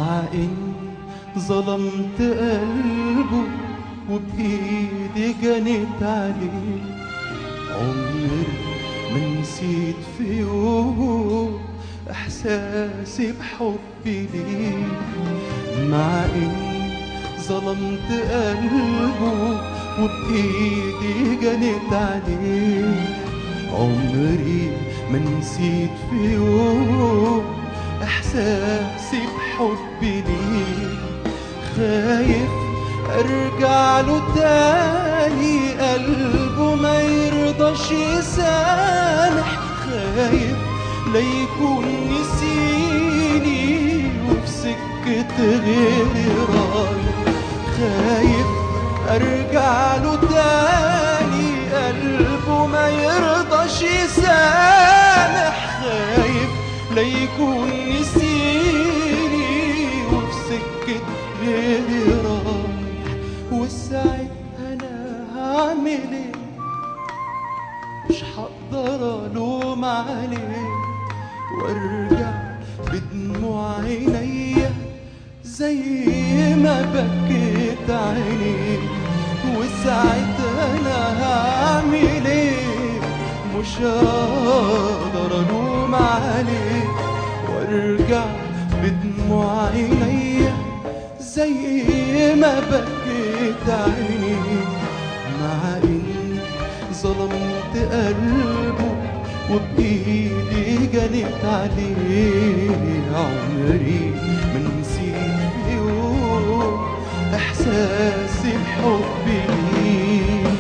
مع إني ظلمت قلبه وبإيدي جنيت عليه. عمري ما نسيت في يوم إحساسي بحبي ليه. مع إني ظلمت قلبه وبإيدي جنيت عليه. عمري ما نسيت في يوم إحساسي بحبي ليه. خايف أرجع له تاني قلبه ما يرضاش يسامح. خايف ليكون نسيني وفي سكة غيري رايح. خايف أرجع له تاني قلبه ما يرضاش يسامح. خايف ليكون نسيني وفي سكة غيري رايح. وساعتها أنا هعمل إيه؟ مش هقدر ألوم عليه وارجع بدموع عينيا زي ما بكيت عينيه. وساعتها أنا هعمل إيه؟ مش هقدر ألوم عليه وارجع بدموع عينيا زي ما بكيت عينيه. مع إني ظلمت قلبه وبإيدي جنيت عليه. عمري ما نسيت في يوم إحساسي بحبي ليه.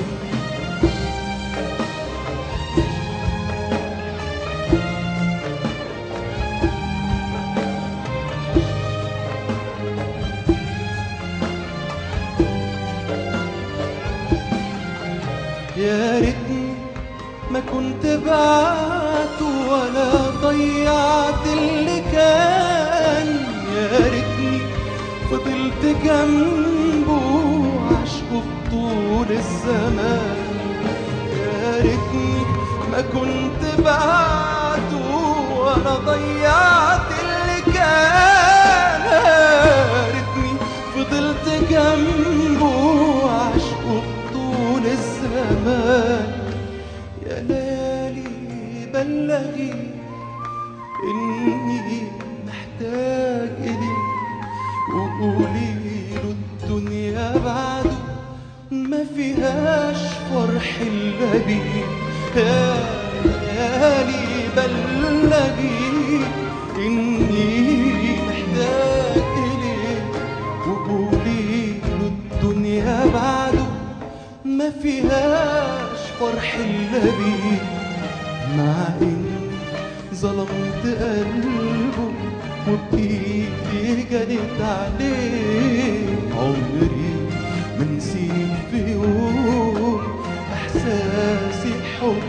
يا ريتني ما كنت بعته ولا ضيعت اللي كان. يا ريتني فضلت جنبه عشقه طول الزمان. يا ريتني ما كنت بعته ولا ضيعت اللي كان. يا ريتني فضلت جنبه عشقه طول الزمان. يا ليالي بلغي إني محتاج إليك وقولي له الدنيا بعده ما فيهاش فرح إلا بيك. يا ليالي بلغي إني محتاج إليك وقولي له الدنيا بعده ما فيهاش فرح إلا بيك. مع إني ظلمت قلبه وبإيدي جنيت عليه. عمري ما نسيت في يوم إحساسي بحب